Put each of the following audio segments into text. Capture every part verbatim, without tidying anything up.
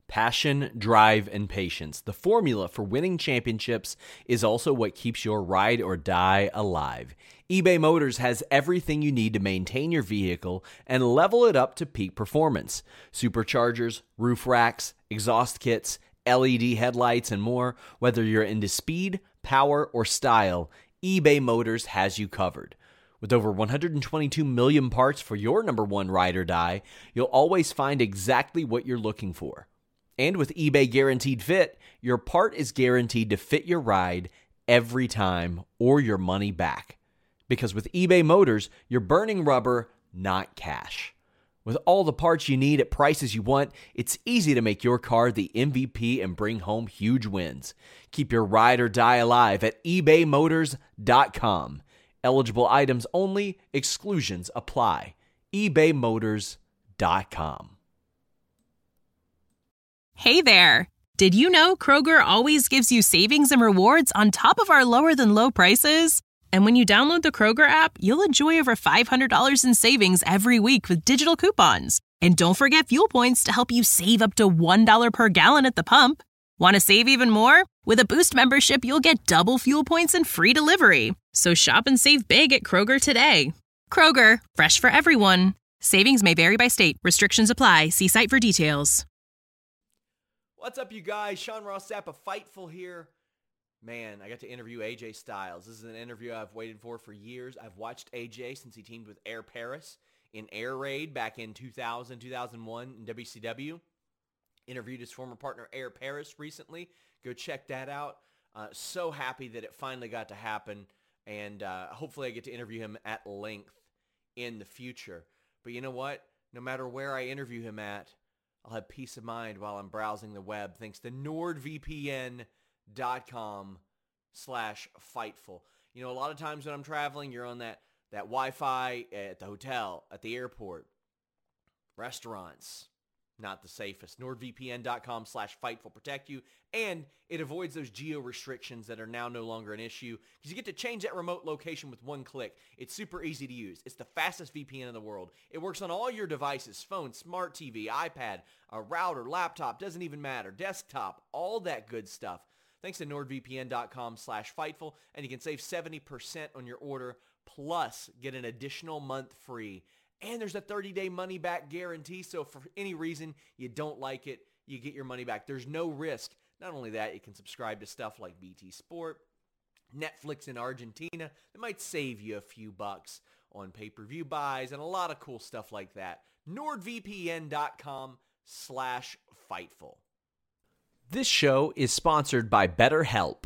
Passion, drive, and patience. The formula for winning championships is also what keeps your ride or die alive. eBay Motors has everything you need to maintain your vehicle and level it up to peak performance. Superchargers, roof racks, exhaust kits, L E D headlights, and more. Whether you're into speed, power, or style, eBay Motors has you covered. With over one hundred twenty-two million parts for your number one ride or die, you'll always find exactly what you're looking for. And with eBay Guaranteed Fit, your part is guaranteed to fit your ride every time or your money back. Because with eBay Motors, you're burning rubber, not cash. With all the parts you need at prices you want, it's easy to make your car the M V P and bring home huge wins. Keep your ride or die alive at ebay motors dot com. Eligible items only, exclusions apply. ebay motors dot com. Hey there! Did you know Kroger always gives you savings and rewards on top of our lower-than-low prices? And when you download the Kroger app, you'll enjoy over five hundred dollars in savings every week with digital coupons. And don't forget fuel points to help you save up to one dollar per gallon at the pump. Want to save even more? With a Boost membership, you'll get double fuel points and free delivery. So shop and save big at Kroger today. Kroger, fresh for everyone. Savings may vary by state. Restrictions apply. See site for details. What's up, you guys? Sean Ross Sapp of Fightful here. Man, I got to interview A J Styles. This is an interview I've waited for for years. I've watched A J since he teamed with Air Paris in Air Raid back in two thousand, two thousand one in W C W. Interviewed his former partner Air Paris recently. Go check that out. Uh, so happy that it finally got to happen, and uh, hopefully I get to interview him at length in the future. But you know what? No matter where I interview him at, I'll have peace of mind while I'm browsing the web thanks to nordvpn dot com slash Fightful. You know, a lot of times when I'm traveling, you're on that, that Wi-Fi at the hotel, at the airport, restaurants. Not the safest. nordvpn dot com slash Fightful protect you, and it avoids those geo restrictions that are now no longer an issue because you get to change that remote location with one click. It's super easy to use. It's the fastest V P N in the world. It works on all your devices, phone, smart T V, iPad, a router, laptop, doesn't even matter, desktop, all that good stuff. Thanks to nordvpn dot com slash Fightful, and you can save seventy percent on your order, plus get an additional month free. And there's a thirty-day money-back guarantee, so if for any reason you don't like it, you get your money back. There's no risk. Not only that, you can subscribe to stuff like B T Sport, Netflix in Argentina. That might save you a few bucks on pay-per-view buys, and a lot of cool stuff like that. nordvpn dot com slash Fightful. This show is sponsored by BetterHelp.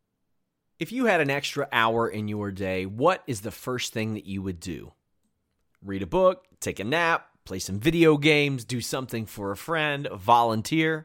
If you had an extra hour in your day, what is the first thing that you would do? Read a book, take a nap, play some video games, do something for a friend, volunteer.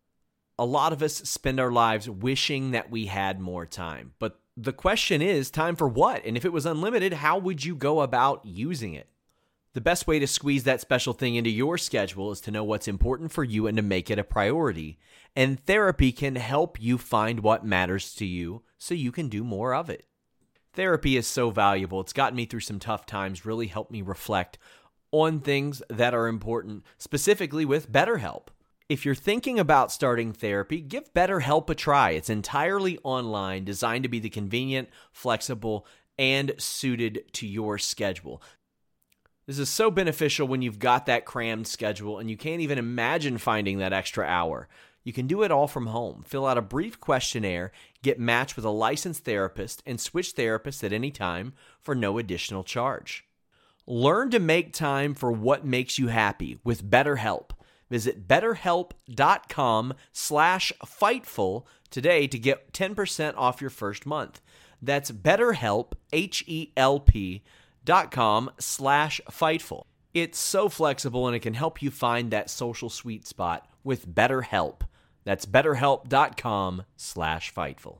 A lot of us spend our lives wishing that we had more time. But the question is, time for what? And if it was unlimited, how would you go about using it? The best way to squeeze that special thing into your schedule is to know what's important for you and to make it a priority. And therapy can help you find what matters to you so you can do more of it. Therapy is so valuable. It's gotten me through some tough times, really helped me reflect on things that are important, specifically with BetterHelp. If you're thinking about starting therapy, give BetterHelp a try. It's entirely online, designed to be the convenient, flexible, and suited to your schedule. This is so beneficial when you've got that crammed schedule and you can't even imagine finding that extra hour. You can do it all from home. Fill out a brief questionnaire, get matched with a licensed therapist, and switch therapists at any time for no additional charge. Learn to make time for what makes you happy with BetterHelp. Visit betterhelp.com slash Fightful today to get ten percent off your first month. That's BetterHelp, H E L P, dot com slash Fightful. It's so flexible and it can help you find that social sweet spot with BetterHelp. That's betterhelp.com slash Fightful.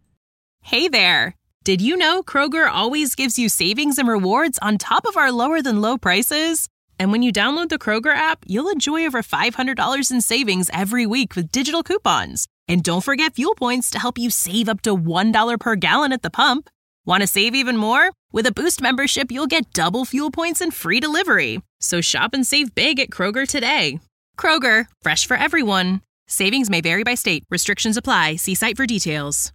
Hey there! Did you know Kroger always gives you savings and rewards on top of our lower-than-low prices? And when you download the Kroger app, you'll enjoy over five hundred dollars in savings every week with digital coupons. And don't forget fuel points to help you save up to one dollar per gallon at the pump. Want to save even more? With a Boost membership, you'll get double fuel points and free delivery. So shop and save big at Kroger today. Kroger, fresh for everyone. Savings may vary by state. Restrictions apply. See site for details.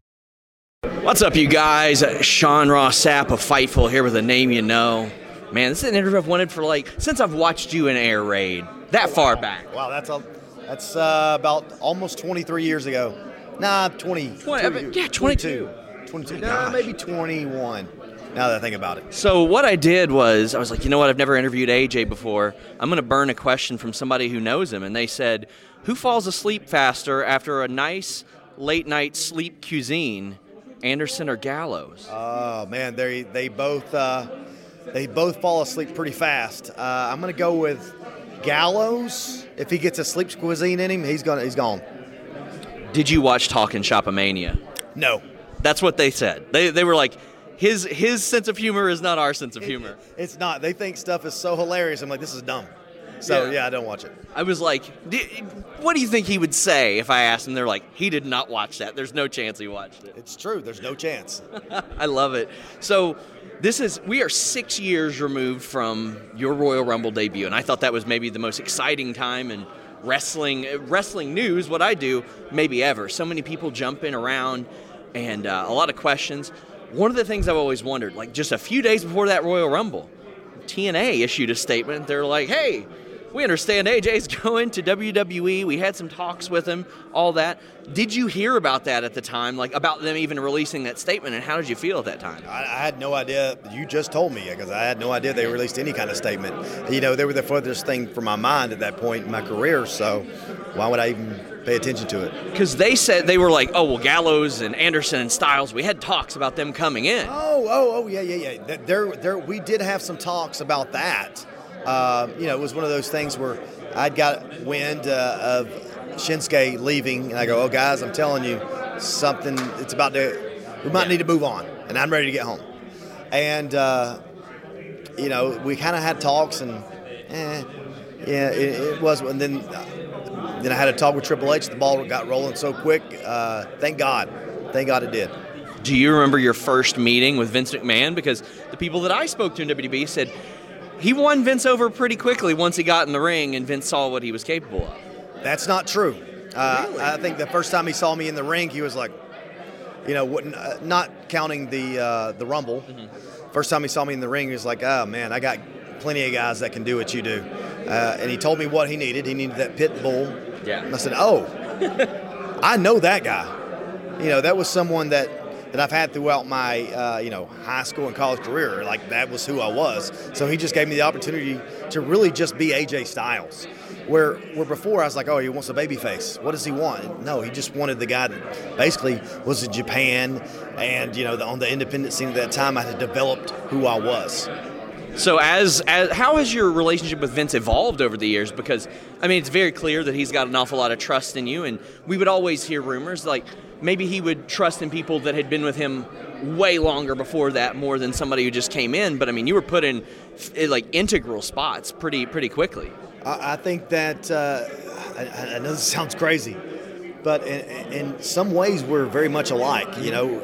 What's up, you guys? Sean Ross Sapp of Fightful here with a name you know. Man, this is an interview I've wanted for like since I've watched you in Air Raid. That far back. Wow, that's a, that's uh, about almost twenty-three years ago. Nah, twenty. twenty I mean, yeah, twenty-two. twenty-two. Nah, maybe twenty-one. Now that I think about it. So what I did was I was like, you know what? I've never interviewed A J before. I'm going to burn a question from somebody who knows him, and they said, "Who falls asleep faster after a nice late night sleep cuisine, Anderson or Gallows?" Oh man, they they both uh, they both fall asleep pretty fast. Uh, I'm going to go with Gallows. If he gets a sleep cuisine in him, he's gonna he's gone. Did you watch Talkin' Shopomania? No. That's what they said. They they were like, his his sense of humor is not our sense of humor. It, it's not. They think stuff is so hilarious. I'm like, this is dumb. So yeah, yeah I don't watch it. I was like, what do you think he would say if I asked him? They're like, he did not watch that. There's no chance he watched it. It's true. There's no chance. I love it. So this is, we are six years removed from your Royal Rumble debut, and I thought that was maybe the most exciting time in wrestling wrestling news, what I do, maybe ever. So many people jumping around and uh, a lot of questions. One of the things I've always wondered, like just a few days before that Royal Rumble, T N A issued a statement. They're like, hey, we understand A J's going to W W E. We had some talks with him, all that. Did you hear about that at the time, like about them even releasing that statement, and how did you feel at that time? I, I had no idea. You just told me, because I had no idea they released any kind of statement. You know, they were the furthest thing from my mind at that point in my career, so why would I even pay attention to it? Because they said, they were like, oh, well, Gallows and Anderson and Styles, we had talks about them coming in. Oh, oh, oh, yeah, yeah, yeah. There, there, we did have some talks about that. Uh, you know, it was one of those things where I'd got wind uh, of Shinsuke leaving, and I go, oh, guys, I'm telling you, something, it's about to, we might need to move on, and I'm ready to get home. And, uh, you know, we kind of had talks, and, eh, yeah, it, it was, and then, uh, then I had a talk with Triple H. The ball got rolling so quick. Uh, thank God. Thank God it did. Do you remember your first meeting with Vince McMahon? Because the people that I spoke to in W W E said, he won Vince over pretty quickly once he got in the ring and Vince saw what he was capable of. That's not true. Uh, really? I think the first time he saw me in the ring, he was like, you know, wouldn't, uh, not counting the uh, the Rumble. Mm-hmm. First time he saw me in the ring, he was like, oh, man, I got plenty of guys that can do what you do. Uh, and he told me what he needed. He needed that pit bull. Yeah. And I said, oh, I know that guy. You know, that was someone that that I've had throughout my, uh, you know, high school and college career. Like, that was who I was. So he just gave me the opportunity to really just be A J Styles. Where where before I was like, oh, he wants a baby face. What does he want? No, he just wanted the guy that basically was in Japan. And, you know, the, on the independent scene at that time, I had developed who I was. So as, as how has your relationship with Vince evolved over the years? Because, I mean, it's very clear that he's got an awful lot of trust in you, and we would always hear rumors like maybe he would trust in people that had been with him way longer before that more than somebody who just came in. But, I mean, you were put in, like, integral spots pretty pretty quickly. I, I think that, uh, I, I know this sounds crazy, but in, in some ways we're very much alike. You know,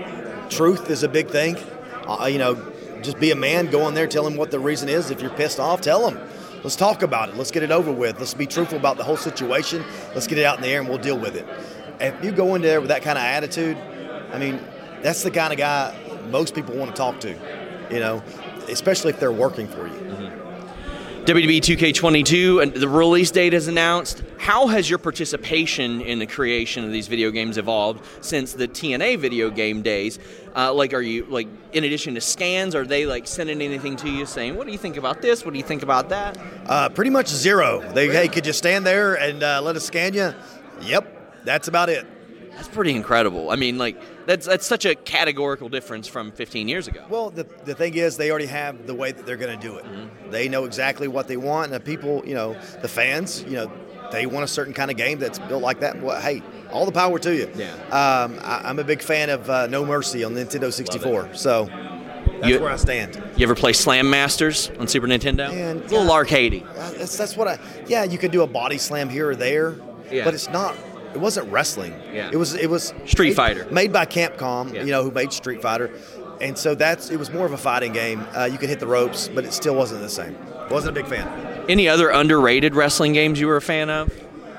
truth is a big thing. Uh, you know, just be a man, go in there, tell him what the reason is. If you're pissed off, tell him. Let's talk about it. Let's get it over with. Let's be truthful about the whole situation. Let's get it out in the air and we'll deal with it. If you go in there with that kind of attitude, I mean, that's the kind of guy most people want to talk to, you know, especially if they're working for you. Mm-hmm. W W E two K twenty-two, and the release date is announced. How has your participation in the creation of these video games evolved since the T N A video game days? Uh, like, are you, like, in addition to scans, are they, like, sending anything to you saying, what do you think about this? What do you think about that? Uh, pretty much zero. They, hey, could you stand there and uh, let us scan you? Yep, that's about it. That's pretty incredible. I mean, like, that's that's such a categorical difference from fifteen years ago. Well, the the thing is, they already have the way that they're going to do it. Mm-hmm. They know exactly what they want, and the people, you know, the fans, you know, they want a certain kind of game that's built like that. Well, hey, all the power to you. Yeah. Um, I, I'm a big fan of uh, No Mercy on Nintendo sixty-four, so that's you, where I stand. You ever play Slam Masters on Super Nintendo? Man, it's a little God, arcadey. Uh, that's, that's what I. Yeah, you could do a body slam here or there, yeah. but it's not. It wasn't wrestling. Yeah. It was it was Street made, Fighter, made by Capcom. Yeah. You know, who made Street Fighter, and so that's it was more of a fighting game. Uh, you could hit the ropes, but it still wasn't the same. Wasn't a big fan. Any other underrated wrestling games you were a fan of?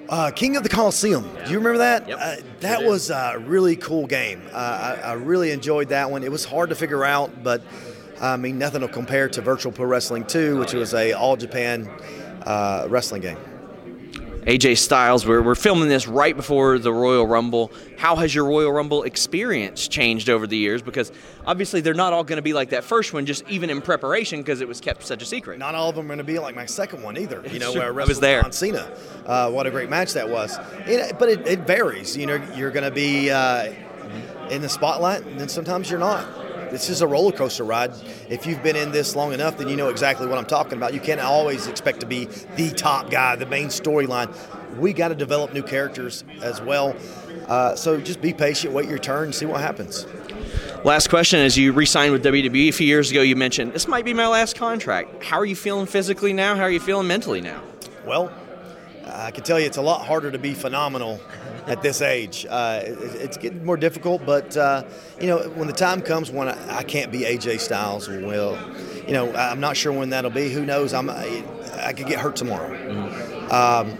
Uh, King of the Coliseum. Do you remember that? Yep. Uh, that Sure was a really cool game. Uh, I, I really enjoyed that one. It was hard to figure out, but I mean, nothing will compare to Virtual Pro Wrestling two, which oh, yeah. was a All Japan uh, wrestling game. A J Styles, we're, we're filming this right before the Royal Rumble. How has your Royal Rumble experience changed over the years? Because obviously they're not all going to be like that first one, just even in preparation because it was kept such a secret. Not all of them are going to be like my second one either. You know, sure. where I I was there. John Cena. Uh, what a great match that was. It, but it, it varies. You know, you're going to be uh, in the spotlight, and then sometimes you're not. This is a roller coaster ride. If you've been in this long enough, then you know exactly what I'm talking about. You can't always expect to be the top guy, the main storyline. We got to develop new characters as well. Uh, so just be patient, wait your turn, and see what happens. Last question, as you re-signed with W W E a few years ago, you mentioned, this might be my last contract. How are you feeling physically now? How are you feeling mentally now? Well, I can tell you it's a lot harder to be phenomenal at this age. Uh, it, it's getting more difficult, but uh, you know, when the time comes when I, I can't be A J Styles, well, you know, I'm not sure when that'll be. Who knows? I'm, I, I could get hurt tomorrow. Mm-hmm. Um,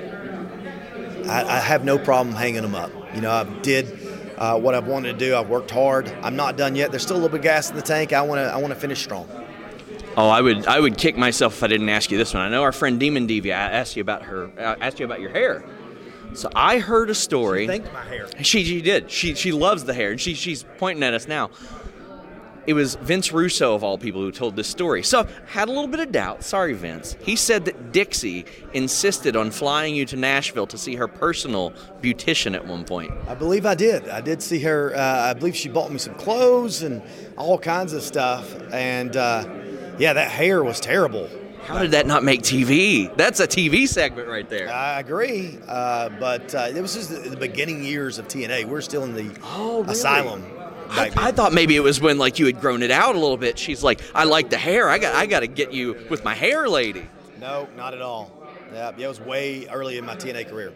I, I have no problem hanging them up. You know, I did uh, what I've wanted to do. I've worked hard. I'm not done yet. There's still a little bit of gas in the tank. I want to. I want to finish strong. Oh, I would I would kick myself if I didn't ask you this one. I know our friend Demon Devi, I asked you about her, I asked you about your hair. So I heard a story. She thanked my hair. She she did. She she loves the hair, and she she's pointing at us now. It was Vince Russo, of all people, who told this story. So had a little bit of doubt. Sorry, Vince. He said that Dixie insisted on flying you to Nashville to see her personal beautician at one point. I believe I did. I did see her. Uh, I believe she bought me some clothes and all kinds of stuff. And uh, yeah, that hair was terrible. How did that not make T V? That's a T V segment right there. I agree. Uh, but uh, it was just the, the beginning years of T N A. We're still in the oh, really? asylum. I, I thought maybe it was when like you had grown it out a little bit. She's like, I like the hair. I got I got to get you with my hair lady. No, not at all. Yeah, it was way early in my T N A career.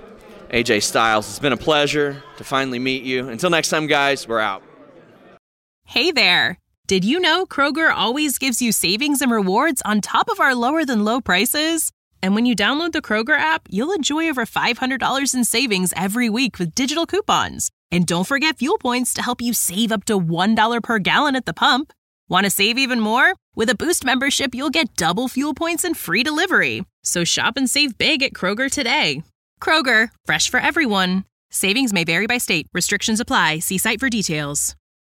A J Styles, it's been a pleasure to finally meet you. Until next time, guys, we're out. Hey there. Did you know Kroger always gives you savings and rewards on top of our lower than low prices? And when you download the Kroger app, you'll enjoy over five hundred dollars in savings every week with digital coupons. And don't forget fuel points to help you save up to one dollar per gallon at the pump. Want to save even more? With a Boost membership, you'll get double fuel points and free delivery. So shop and save big at Kroger today. Kroger, fresh for everyone. Savings may vary by state. Restrictions apply. See site for details.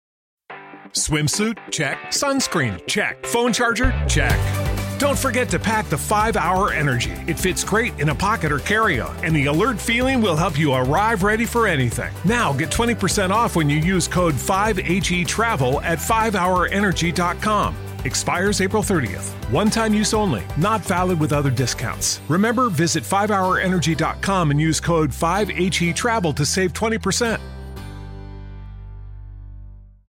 Swimsuit? Check. Sunscreen? Check. Phone charger? Check. Don't forget to pack the five hour Energy. It fits great in a pocket or carry-on, and the alert feeling will help you arrive ready for anything. Now get twenty percent off when you use code five H E travel at five hour energy dot com. Expires April thirtieth. One-time use only. Not valid with other discounts. Remember, visit five hour energy dot com and use code five H E travel to save twenty percent.